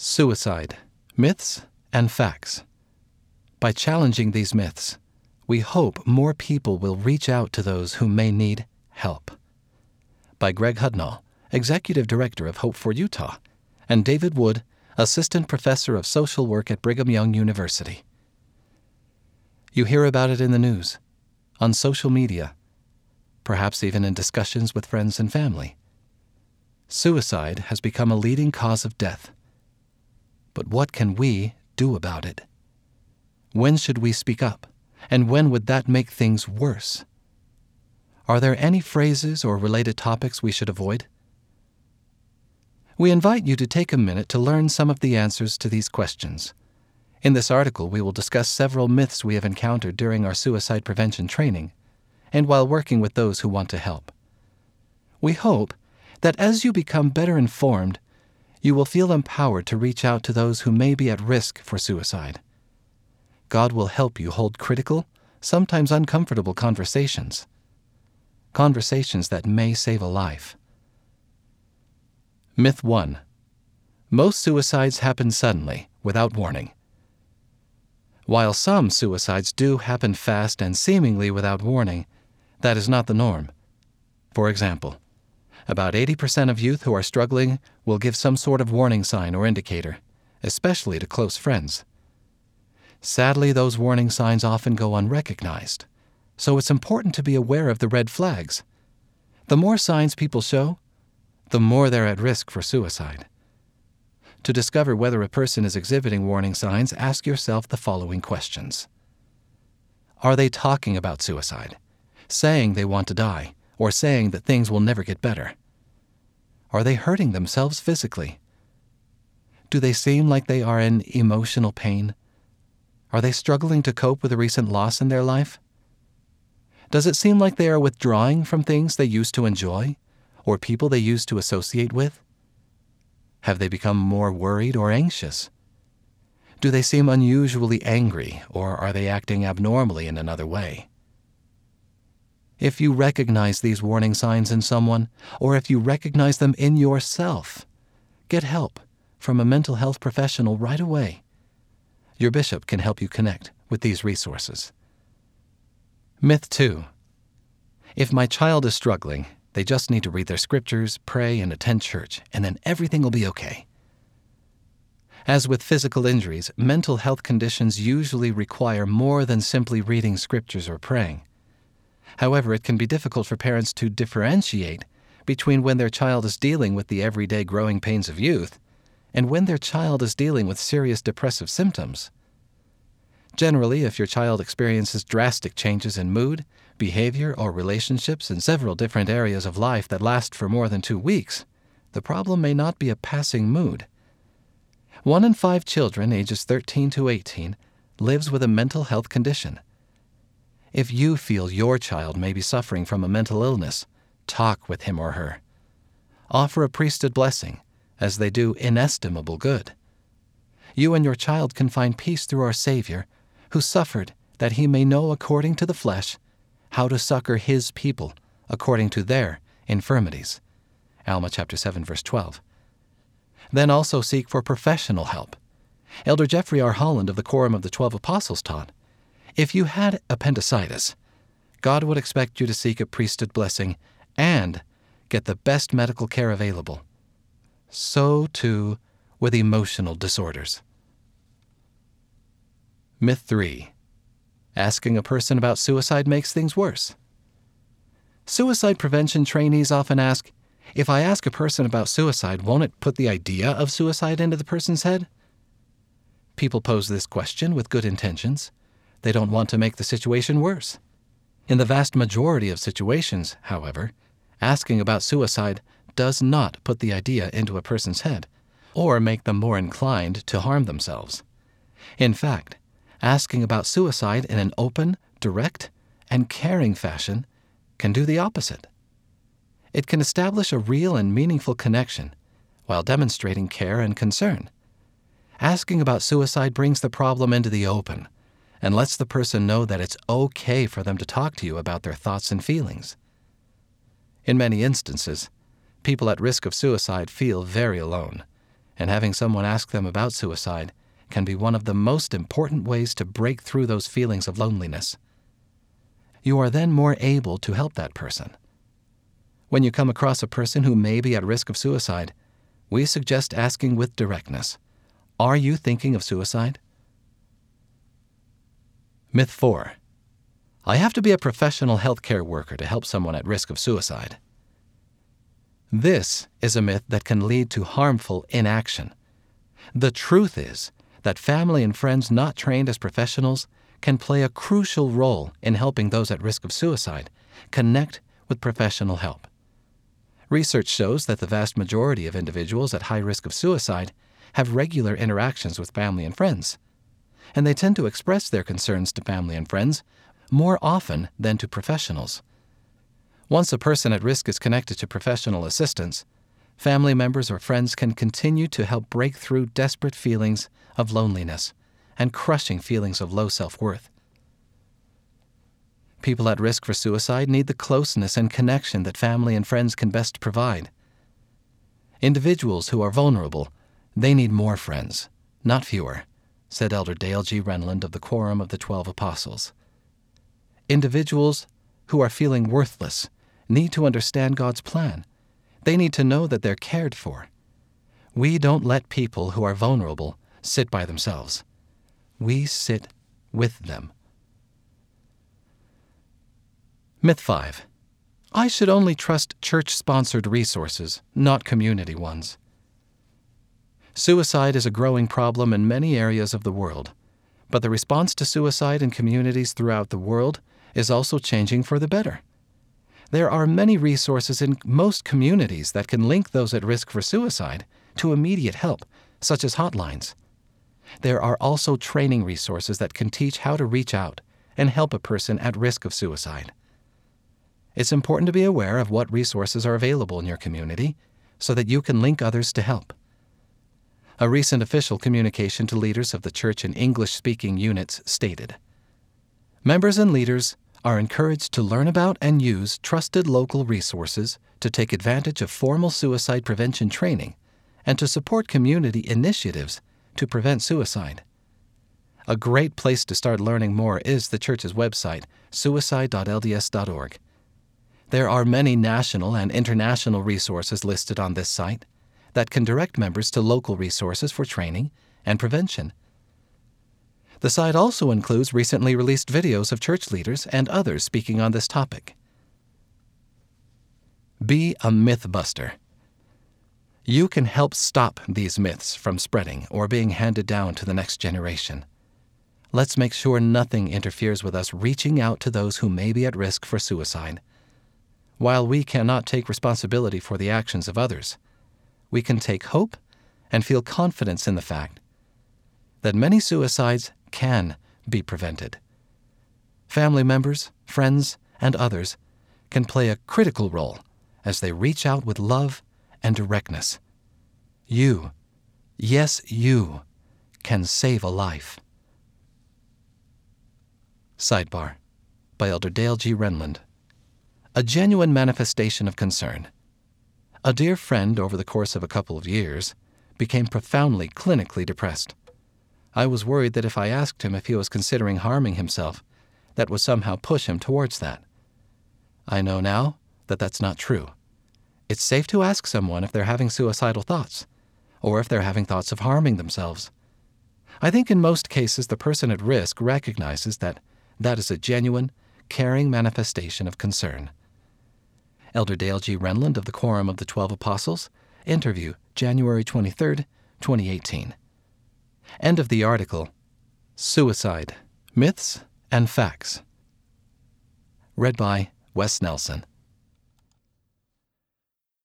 Suicide, myths and facts. By challenging these myths, we hope more people will reach out to those who may need help. By Greg Hudnall, Executive Director of Hope for Utah, and David Wood, Assistant Professor of Social Work at Brigham Young University. You hear about it in the news, on social media, perhaps even in discussions with friends and family. Suicide has become a leading cause of death. But what can we do about it? When should we speak up? And when would that make things worse? Are there any phrases or related topics we should avoid? We invite you to take a minute to learn some of the answers to these questions. In this article, we will discuss several myths we have encountered during our suicide prevention training and while working with those who want to help. We hope that as you become better informed, you will feel empowered to reach out to those who may be at risk for suicide. God will help you hold critical, sometimes uncomfortable conversations that may save a life. Myth 1. Most suicides happen suddenly, without warning. While some suicides do happen fast and seemingly without warning, that is not the norm. For example, about 80% of youth who are struggling will give some sort of warning sign or indicator, especially to close friends. Sadly, those warning signs often go unrecognized, so it's important to be aware of the red flags. The more signs people show, the more they're at risk for suicide. To discover whether a person is exhibiting warning signs, ask yourself the following questions. Are they talking about suicide, saying they want to die, or saying that things will never get better? Are they hurting themselves physically? Do they seem like they are in emotional pain? Are they struggling to cope with a recent loss in their life? Does it seem like they are withdrawing from things they used to enjoy, or people they used to associate with? Have they become more worried or anxious? Do they seem unusually angry, or are they acting abnormally in another way? If you recognize these warning signs in someone, or if you recognize them in yourself, get help from a mental health professional right away. Your bishop can help you connect with these resources. Myth 2. If my child is struggling, they just need to read their scriptures, pray, and attend church, and then everything will be okay. As with physical injuries, mental health conditions usually require more than simply reading scriptures or praying. However, it can be difficult for parents to differentiate between when their child is dealing with the everyday growing pains of youth and when their child is dealing with serious depressive symptoms. Generally, if your child experiences drastic changes in mood, behavior, or relationships in several different areas of life that last for more than 2 weeks, the problem may not be a passing mood. 1 in 5 children ages 13 to 18 lives with a mental health condition. If you feel your child may be suffering from a mental illness, talk with him or her. Offer a priesthood blessing, as they do inestimable good. You and your child can find peace through our Savior, who suffered that he may know according to the flesh how to succor his people according to their infirmities. Alma chapter 7, verse 12. Then also seek for professional help. Elder Jeffrey R. Holland of the Quorum of the 12 Apostles taught, if you had appendicitis, God would expect you to seek a priesthood blessing and get the best medical care available. So, too, with emotional disorders. Myth 3. Asking a person about suicide makes things worse. Suicide prevention trainees often ask, if I ask a person about suicide, won't it put the idea of suicide into the person's head? People pose this question with good intentions. They don't want to make the situation worse. In the vast majority of situations, however, asking about suicide does not put the idea into a person's head or make them more inclined to harm themselves. In fact, asking about suicide in an open, direct, and caring fashion can do the opposite. It can establish a real and meaningful connection while demonstrating care and concern. Asking about suicide brings the problem into the open and lets the person know that it's okay for them to talk to you about their thoughts and feelings. In many instances, people at risk of suicide feel very alone, and having someone ask them about suicide can be one of the most important ways to break through those feelings of loneliness. You are then more able to help that person. When you come across a person who may be at risk of suicide, we suggest asking with directness, "Are you thinking of suicide?" Myth 4. I have to be a professional healthcare worker to help someone at risk of suicide. This is a myth that can lead to harmful inaction. The truth is that family and friends not trained as professionals can play a crucial role in helping those at risk of suicide connect with professional help. Research shows that the vast majority of individuals at high risk of suicide have regular interactions with family and friends, and they tend to express their concerns to family and friends more often than to professionals. Once a person at risk is connected to professional assistance, family members or friends can continue to help break through desperate feelings of loneliness and crushing feelings of low self-worth. People at risk for suicide need the closeness and connection that family and friends can best provide. Individuals who are vulnerable, they need more friends, not fewer, said Elder Dale G. Renlund of the Quorum of the 12 Apostles. Individuals who are feeling worthless need to understand God's plan. They need to know that they're cared for. We don't let people who are vulnerable sit by themselves. We sit with them. Myth 5. I should only trust church-sponsored resources, not community ones. Suicide is a growing problem in many areas of the world, but the response to suicide in communities throughout the world is also changing for the better. There are many resources in most communities that can link those at risk for suicide to immediate help, such as hotlines. There are also training resources that can teach how to reach out and help a person at risk of suicide. It's important to be aware of what resources are available in your community so that you can link others to help. A recent official communication to leaders of the church in English-speaking units stated, "Members and leaders are encouraged to learn about and use trusted local resources to take advantage of formal suicide prevention training and to support community initiatives to prevent suicide." A great place to start learning more is the church's website, suicide.lds.org. There are many national and international resources listed on this site that can direct members to local resources for training and prevention. The site also includes recently released videos of church leaders and others speaking on this topic. Be a myth buster. You can help stop these myths from spreading or being handed down to the next generation. Let's make sure nothing interferes with us reaching out to those who may be at risk for suicide. While we cannot take responsibility for the actions of others, we can take hope and feel confidence in the fact that many suicides can be prevented. Family members, friends, and others can play a critical role as they reach out with love and directness. You, yes, you, can save a life. Sidebar by Elder Dale G. Renlund. A genuine manifestation of concern. A dear friend over the course of a couple of years became profoundly clinically depressed. I was worried that if I asked him if he was considering harming himself, that would somehow push him towards that. I know now that that's not true. It's safe to ask someone if they're having suicidal thoughts, or if they're having thoughts of harming themselves. I think in most cases the person at risk recognizes that that is a genuine, caring manifestation of concern. Elder Dale G. Renlund of the Quorum of the 12 Apostles, interview, January 23, 2018. End of the article, Suicide, Myths and Facts. Read by Wes Nelson.